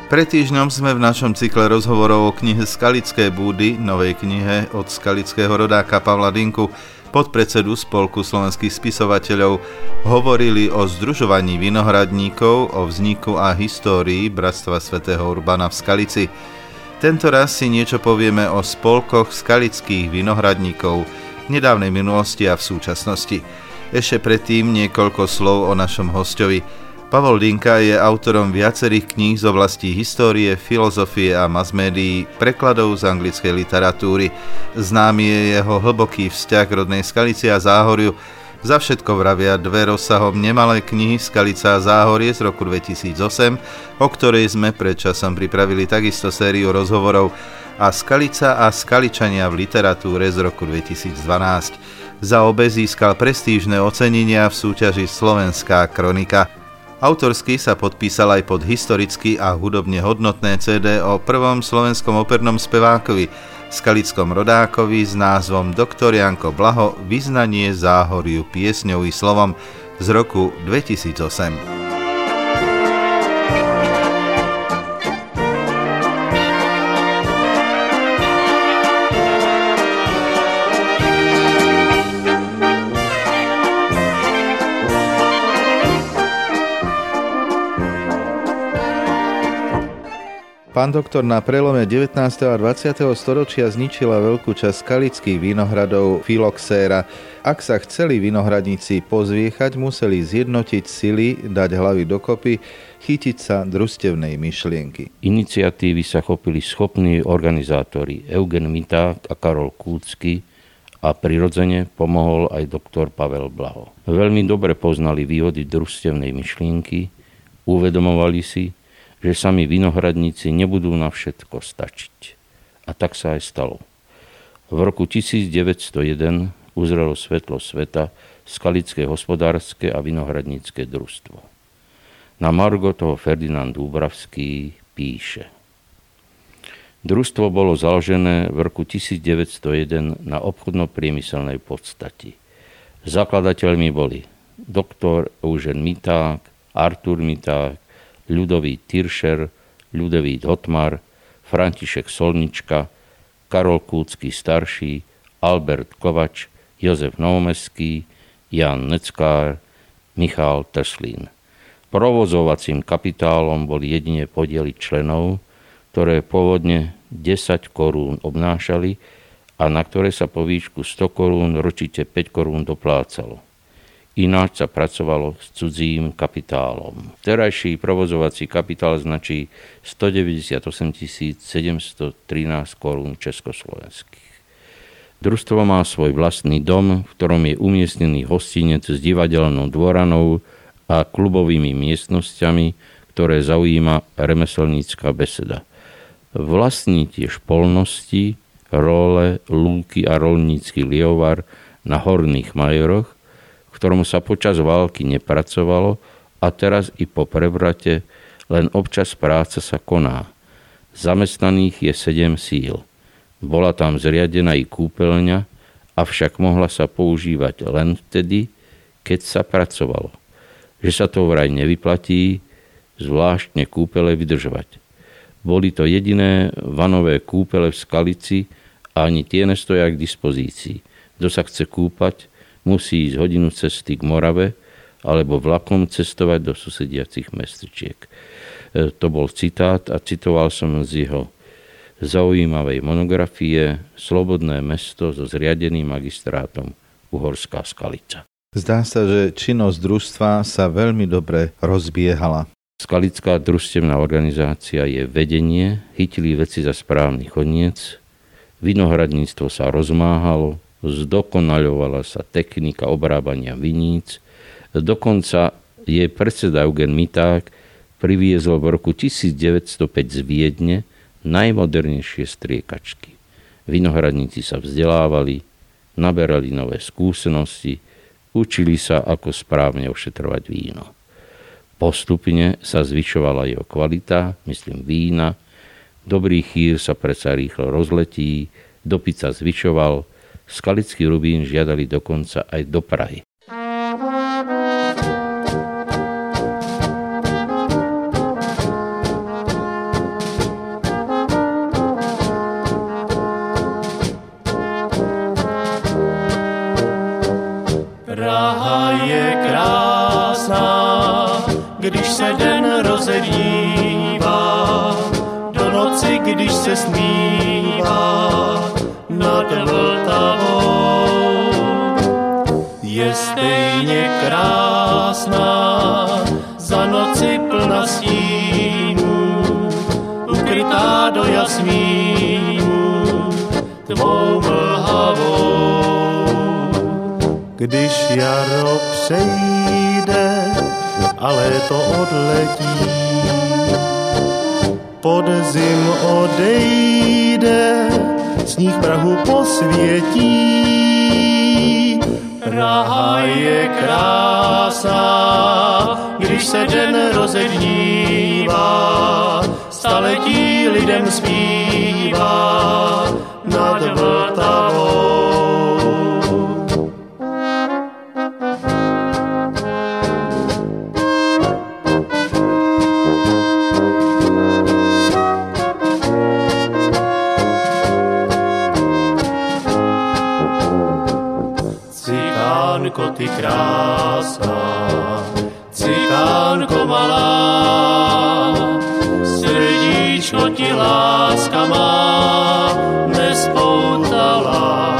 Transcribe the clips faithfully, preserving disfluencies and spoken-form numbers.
Pred týždňom sme v našom cykle rozhovorov o knihe Skalické búdy, novej knihe od skalického rodáka Pavla Dinku, podpredsedu Spolku slovenských spisovateľov, hovorili o združovaní vinohradníkov, o vzniku a histórii Bratstva svätého Urbana v Skalici. Tento raz si niečo povieme o spolkoch skalických vinohradníkov v nedávnej minulosti a v súčasnosti. Ešte predtým niekoľko slov o našom hosťovi. Pavol Dinka je autorom viacerých kníh z oblasti histórie, filozofie a masmédií, prekladov z anglickej literatúry. Známy je jeho hlboký vzťah k rodnej Skalici a Záhoriu. Za všetko vravia dve rozsahom nemalé knihy Skalica a Záhorie z roku dvetisícosem, o ktorej sme pred časom pripravili takisto sériu rozhovorov, a Skalica a Skaličania v literatúre z roku dvetisícdvanásť. Za obe získal prestížne ocenenia v súťaži Slovenská kronika. Autorsky sa podpísal aj pod historicky a hudobne hodnotné cé dé o prvom slovenskom opernom spevákovi, skalickom rodákovi s názvom Doktor Janko Blaho, Vyznanie Záhoriu piesňou i slovom z roku dvetisícosem. Pán doktor, na prelome devätnásteho a dvadsiateho storočia zničila veľkú časť skalických vinohradov filoxéra. Ak sa chceli vinohradníci pozviechať, museli zjednotiť sily, dať hlavy dokopy, chytiť sa družstevnej myšlienky. Iniciatívy sa chopili schopní organizátori Eugen Miták a Karol Kúcky a prirodzene pomohol aj doktor Pavel Blaho. Veľmi dobre poznali výhody družstevnej myšlienky, uvedomovali si, že sami vinohradníci nebudú na všetko stačiť. A tak sa aj stalo. V roku tisícdeväťstojeden uzrelo svetlo sveta Skalické hospodárske a vinohradnícke družstvo. Na margo toho Ferdinand Dúbravský píše: Družstvo bolo založené v roku tisícdeväťstojeden na obchodno-priemyselnej podstati. Zakladateľmi boli doktor Eugen Miták, Artur Miták, Ľudovít Tiršer, Ľudovít Hotmar, František Solnička, Karol Kúcky starší, Albert Kovač, Jozef Novomeský, Jan Neckár, Michal Teslín. Provozovacím kapitálom boli jedine podiely členov, ktoré pôvodne desať korún obnášali a na ktoré sa po výšku sto korún ročite päť korún doplácalo. Ináč sa pracovalo s cudzím kapitálom. Terajší provozovací kapitál značí stodeväťdesiatosem tisíc sedemstotrinásť korún československých. Družstvo má svoj vlastný dom, v ktorom je umiestnený hostinec s divadelnou dvoranou a klubovými miestnosťami, ktoré zaujíma remeselnícka beseda. Vlastní tiež polnosti, role, lúky a rolnícky lievar na Horných Majeroch, ktorom sa počas války nepracovalo a teraz i po prevrate len občas práca sa koná. Zamestnaných je sedem síl. Bola tam zriadená i kúpeľňa, avšak mohla sa používať len vtedy, keď sa pracovalo. Že sa to vraj nevyplatí, zvláštne kúpele vydržovať. Boli to jediné vanové kúpele v Skalici a ani tie nestoja k dispozícii. Kto sa chce kúpať, musí ísť hodinu cesty k Morave alebo vlakom cestovať do susediacich mestečiek. E, to bol citát a citoval som z jeho zaujímavej monografie Slobodné mesto so zriadeným magistrátom Uhorská Skalica. Zdá sa, že činnosť družstva sa veľmi dobre rozbiehala. Skalická družstevná organizácia je vedenie, chytili veci za správny koniec, vinohradníctvo sa rozmáhalo, zdokonaľovala sa technika obrábania viníc. Dokonca jej predseda Eugen Miták priviezol v roku tisícdeväťstopäť z Viedne najmodernejšie striekačky. Vinohradníci sa vzdelávali, naberali nové skúsenosti, učili sa, ako správne ošetrovať víno. Postupne sa zvyšovala jeho kvalita, myslím vína. Dobrý chýr sa predsa rýchlo rozletí, dopyt sa zvyšoval, skalický rubín žiadali dokonca aj do Prahy. se smívá nad Vltavou. Je stejně krásná, za noci plna stínů, ukrytá do jasmínů tvou mlhavou. Když jaro přejde a léto odletí, podzim odejde, sníh Prahu posvětí. Praha je krásná, když se den rozednívá, staletí lidem zpívá nad Vltavou. Cikánko, ty krásná, cikánko malá, srdíčko ti láska má nespoutala.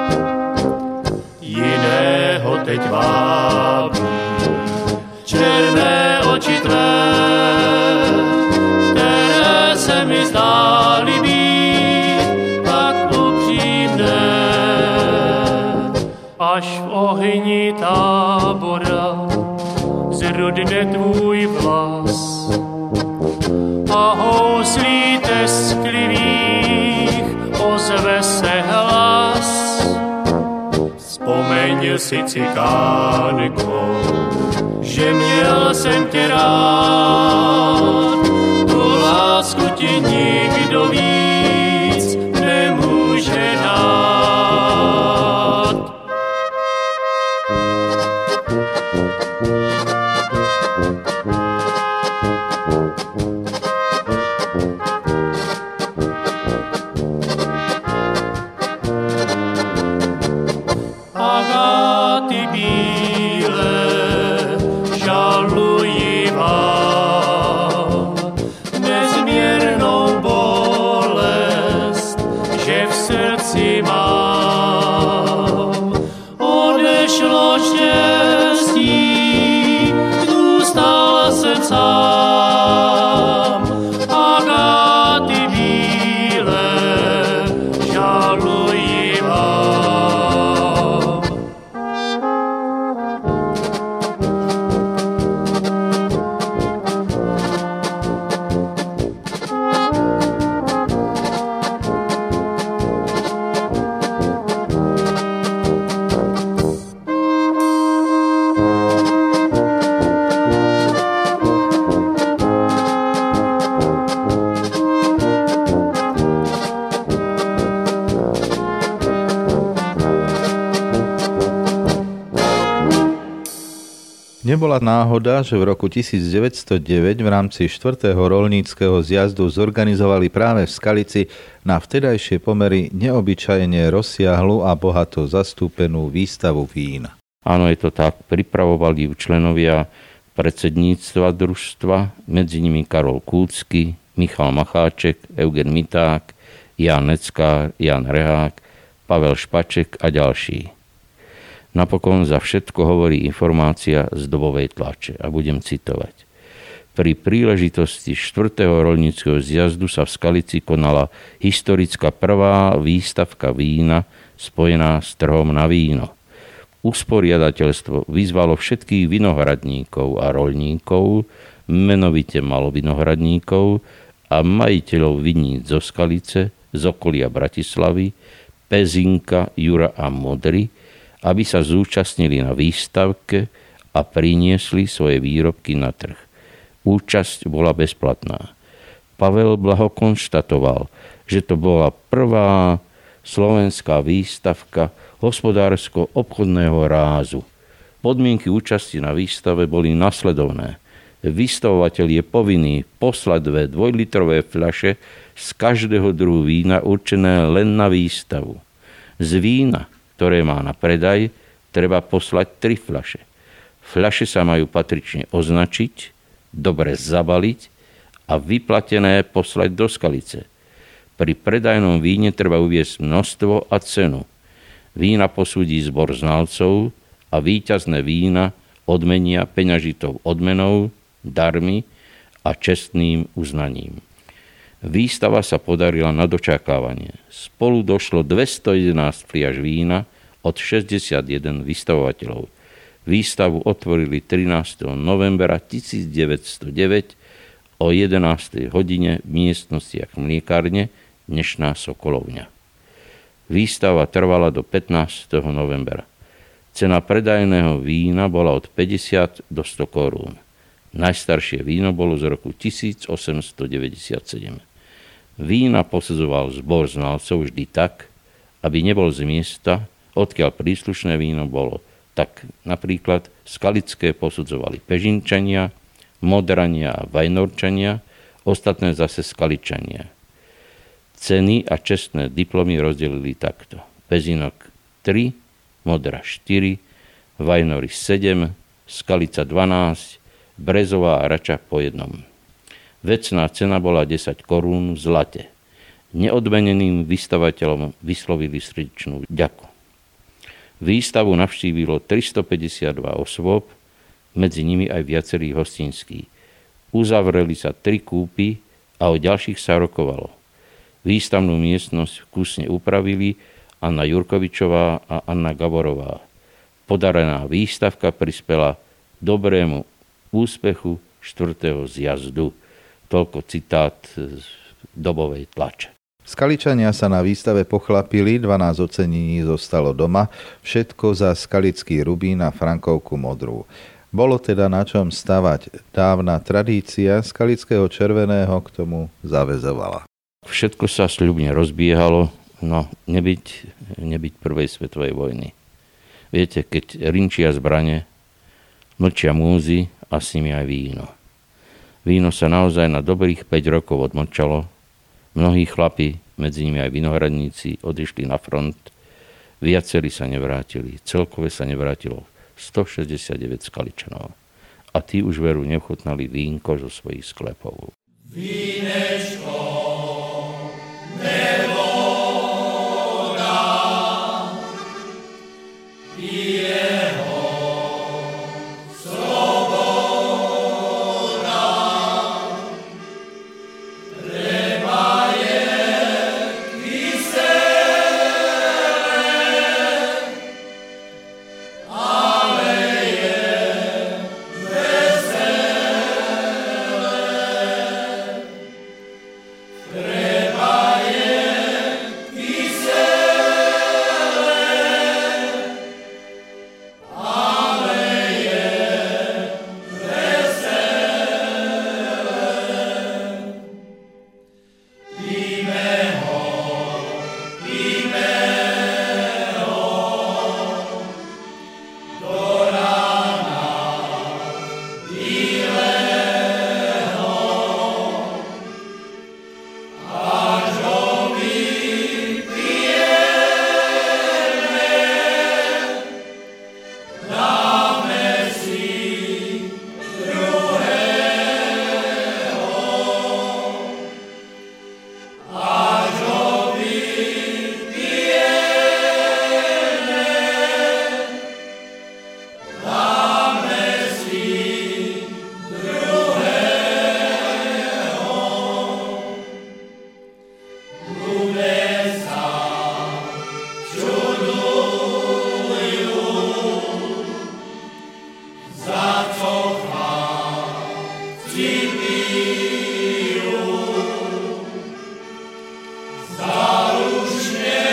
Jiného teď vábí černé oči tvé, které se mi zdály být tak upřímné. Až v ohni tábora zrudne tvůj vlas a houslí tesklivých ozve se hlas. Vzpomeň si, cikánko, že měl jsem tě rád, tu lásku ti nikdo víc nemůže dát. Agáty bílé, žalujivá, nezměrnou bolest, že v srdci mám. Odešlo štěstí, zůstal jsem sám. Agáty bílé, žalujivá. Nebola náhoda, že v roku tisícdeväťstodeväť v rámci štvrtého roľníckeho zjazdu zorganizovali práve v Skalici na vtedajšie pomery neobyčajne rozsiahlu a bohato zastúpenú výstavu vín. Áno, je to tak. Pripravovali ju členovia predsedníctva družstva, medzi nimi Karol Kúcky, Michal Macháček, Eugen Miták, Ján Neckár, Jan Rehák, Pavel Špaček a ďalší. Napokon za všetko hovorí informácia z dobovej tlače a budem citovať. Pri príležitosti štvrtého roľníckeho zjazdu sa v Skalici konala historická prvá výstavka vína spojená s trhom na víno. Usporiadateľstvo vyzvalo všetkých vinohradníkov a roľníkov, menovite malovinohradníkov a majiteľov viníc zo Skalice, z okolia Bratislavy, Pezinka, Jura a Modry, aby sa zúčastnili na výstavke a priniesli svoje výrobky na trh. Účasť bola bezplatná. Pavel Blaho konštatoval, že to bola prvá slovenská výstavka hospodársko-obchodného rázu. Podmienky účasti na výstave boli nasledovné. Vystavovateľ je povinný poslať dve dvojlitrové fľaše z každého druhu vína určené len na výstavu. Z vína, ktoré má na predaj, treba poslať tri fľaše. Fľaše sa majú patrične označiť, dobre zabaliť a vyplatené poslať do Skalice. Pri predajnom víne treba uviesť množstvo a cenu. Vína posúdi zbor znalcov a víťazné vína odmenia peňažitou odmenou, darmi a čestným uznaním. Výstava sa podarila na dočakávanie. Spolu došlo dvestojedenásť fliaž vína od šesťdesiatjeden vystavovateľov. Výstavu otvorili trinásteho novembra tisícdeväťstodeväť o jedenástej hodine v miestnostiach mliekárne, dnešná Sokolovňa. Výstava trvala do pätnásteho novembra. Cena predajného vína bola od päťdesiat do sto korún. Najstaršie víno bolo z roku tisícosemstodeväťdesiatsedem. Vína posudzoval zbor znalcov vždy tak, aby nebol z miesta, odkiaľ príslušné víno bolo. Tak napríklad skalické posudzovali Pežinčania, Modrania a Vajnorčania, ostatné zase Skaličania. Ceny a čestné diplomy rozdelili takto. Pezinok tri, Modra štyri, Vajnory sedem, Skalica dvanásť, Brezová a Rača po jednom. Vecná cena bola desať korún v zlate. Neodmeneným vystavateľom vyslovili srdečnú ďaku. Výstavu navštívilo tristopäťdesiatdva osôb, medzi nimi aj viacerí hostinskí. Uzavreli sa tri kúpy a o ďalších sa rokovalo. Výstavnú miestnosť vkusne upravili Anna Jurkovičová a Anna Gaborová. Podarená výstavka prispela dobrému úspechu štvrtého zjazdu. Toľko citát z dobovej tlače. Skaličania sa na výstave pochlapili, dvanásť ocenení zostalo doma, všetko za skalický rubín a frankovku modrú. Bolo teda na čom stavať. Dávna tradícia skalického červeného k tomu zaväzovala. Všetko sa sľubne rozbiehalo, no nebyť, nebyť prvej svetovej vojny. Viete, keď rinčia zbrane, mlčia múzy a s nimi aj víno. Víno sa naozaj na dobrých päť rokov odmlčalo. Mnohí chlapi, medzi nimi aj vinohradníci, odišli na front. Viacerí sa nevrátili. Celkové sa nevrátilo stošesťdesiatdeväť Skaličanov. A tí už veru nechutnali vínko zo svojich sklepov. Vínečko, nebo dá, jeho sloboda, treba je kyselé, ale je veselé. Treba je kyselé, ale je veselé. Píme ho, píme ho, do rána bílého, až ho vypijeme, dáme si druhého. Až ho vypijeme, dáme si druhého. Ľudia sa čudujú, za co chlapci pijú. Záručne,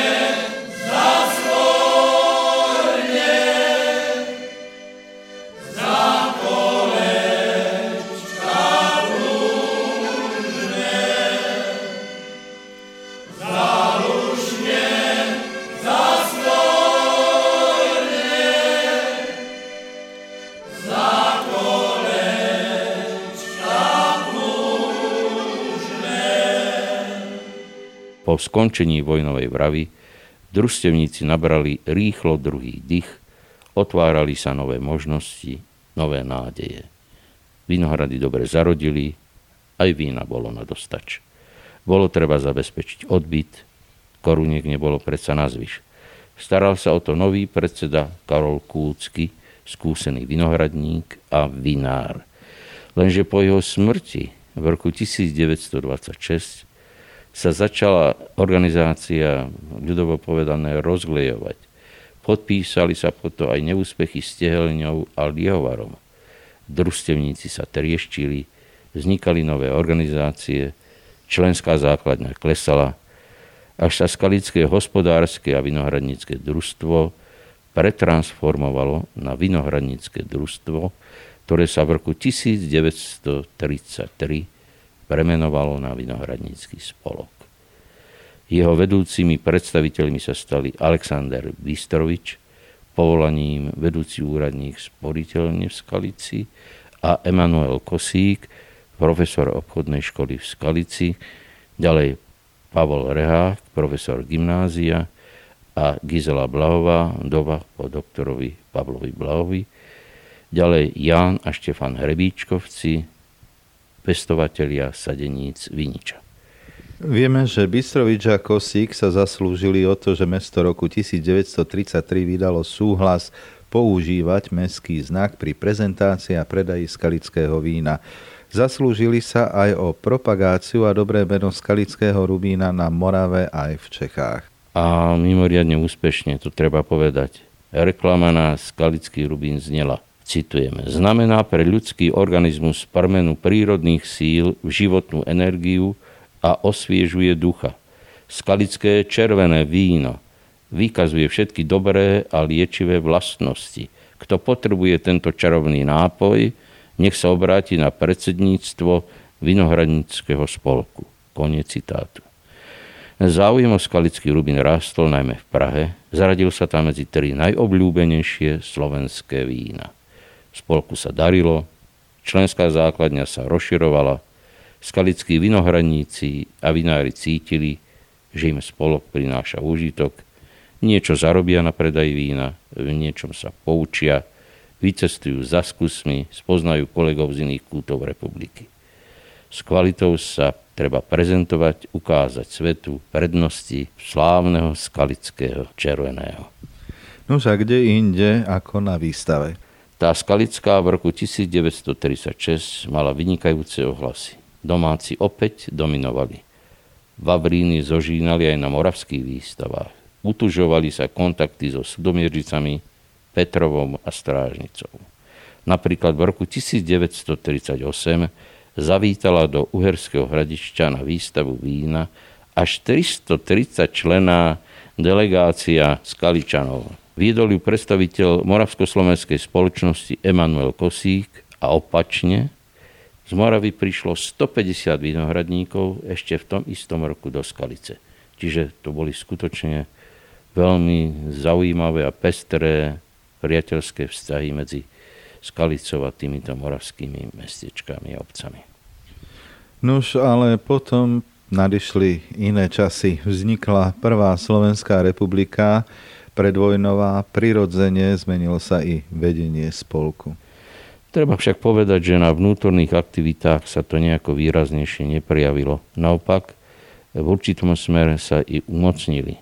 zásvorne, za kolečka rúžne. Záručne, zásvorne, za kolečka rúžne. Po skončení vojnovej vravy družstevníci nabrali rýchlo druhý dých, otvárali sa nové možnosti, nové nádeje. Vinohrady dobre zarodili, aj vína bolo na dostač. Bolo treba zabezpečiť odbyt, koruniek nebolo predsa nazvyš. Staral sa o to nový predseda Karol Kúcky, skúsený vinohradník a vinár. Lenže po jeho smrti v roku devätnásťstodvadsaťšesť sa začala organizácia, ľudovo povedané, rozglejovať. Podpísali sa potom aj neúspechy s Tehelňou a Liehovarom. Družstevníci sa trieštili, vznikali nové organizácie, členská základňa klesala, až sa Skalické hospodárske a vinohradnícke družstvo pretransformovalo na vinohradnícke družstvo, ktoré sa v roku devätnásťtridsaťtri premenovalo na vinohradnícky spolok. Jeho vedúcimi predstaviteľmi sa stali Alexander Bystrovič, povolaním vedúci úradník sporiteľne v Skalici, a Emanuel Kosík, profesor obchodnej školy v Skalici, ďalej Pavol Rehák, profesor gymnázia, a Gizela Blahová, dova po doktorovi Pavlovi Blahovi, ďalej Ján a Štefan Hrebíčkovci, pestovatelia sadeníc viniča. Vieme, že Bystrovič a Kosík sa zaslúžili o to, že mesto roku devätnásťtridsaťtri vydalo súhlas používať mestský znak pri prezentácii a predaji skalického vína. Zaslúžili sa aj o propagáciu a dobré meno skalického rubína na Morave aj v Čechách. A mimoriadne úspešne, to treba povedať. Reklama na skalický rubín znela, citujeme: znamená pre ľudský organizmus prmenu prírodných síl, životnú energiu a osviežuje ducha. Skalické červené víno vykazuje všetky dobré a liečivé vlastnosti. Kto potrebuje tento čarovný nápoj, nech sa obráti na predsedníctvo vinohradníckeho spolku. Koniec citátu. Záujem o skalický rubín rástol najmä v Prahe. Zaradil sa tam medzi tri najobľúbenejšie slovenské vína. Spolku sa darilo, členská základňa sa rozširovala, skalickí vinohradníci a vinári cítili, že im spolok prináša úžitok, niečo zarobia na predaji vína, v niečom sa poučia, vycestujú za skúsmi, spoznajú kolegov z iných kútov republiky. S kvalitou sa treba prezentovať, ukázať svetu prednosti slávneho skalického červeného. Nož a kde inde ako na výstave? Tá skalická v roku devätnásťtridsaťšesť mala vynikajúce ohlasy. Domáci opäť dominovali. Vavríny zožínali aj na moravských výstavách. Utužovali sa kontakty so Sudomierčicami, Petrovom a Strážnicou. Napríklad v roku devätnásťtridsaťosem zavítala do Uherského Hradišťa na výstavu vína až tristotridsať členná delegácia Skaličanov. Viedol ju predstaviteľ Moravskoslovenskej spoločnosti Emanuel Kosík a opačne z Moravy prišlo stopäťdesiat vinohradníkov ešte v tom istom roku do Skalice. Čiže to boli skutočne veľmi zaujímavé a pestré priateľské vzťahy medzi Skalicou a týmito moravskými mestečkami a obcami. Nuž, ale potom nadišli iné časy. Vznikla prvá Slovenská republika, predvojnová, prirodzene zmenilo sa i vedenie spolku. Treba však povedať, že na vnútorných aktivitách sa to nejako výraznejšie neprejavilo. Naopak, v určitom smere sa i umocnili.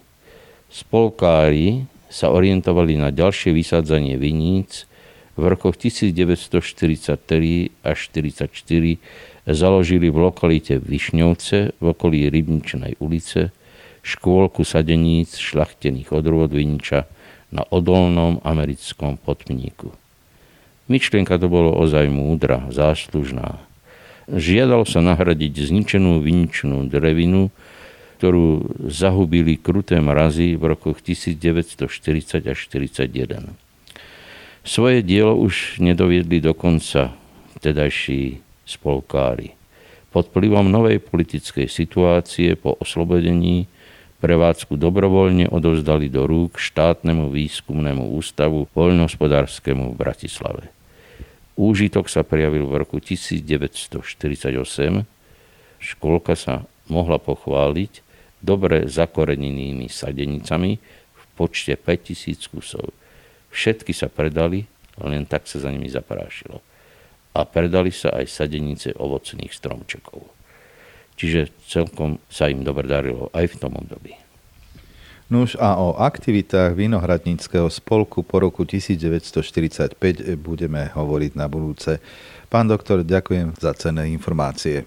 Spolkári sa orientovali na ďalšie vysádzanie viníc. V rokoch devätnásťštyridsaťtri až štyridsaťštyri založili v lokalite Višňovce v okolí Rybničnej ulice škôlku sadeníc šľachtených odrôd viniča na odolnom americkom Potmníku. Myšlienka to bolo ozaj múdra, záslužná. Žiadalo sa nahradiť zničenú viničnú drevinu, ktorú zahubili kruté mrazy v rokoch devätnásťštyridsať až štyridsaťjeden. Svoje dielo už nedoviedli do konca vtedajší spolkári. Pod vplyvom novej politickej situácie po oslobodení prevádzku dobrovoľne odovzdali do rúk štátnemu výskumnému ústavu poľnohospodárskemu v Bratislave. Úžitok sa prejavil v roku devätnásťštyridsaťosem. Škôlka sa mohla pochváliť dobre zakorenenými sadenicami v počte päťtisíc kusov. Všetky sa predali, len tak sa za nimi zaprášilo. A predali sa aj sadenice ovocných stromčekov. čiže celkom sa im dobre darilo aj v tom období. Nuž a o aktivitách Vinohradníckeho spolku po roku devätnásťstoštyridsaťpäť budeme hovoriť na budúce. Pán doktor, ďakujem za cenné informácie.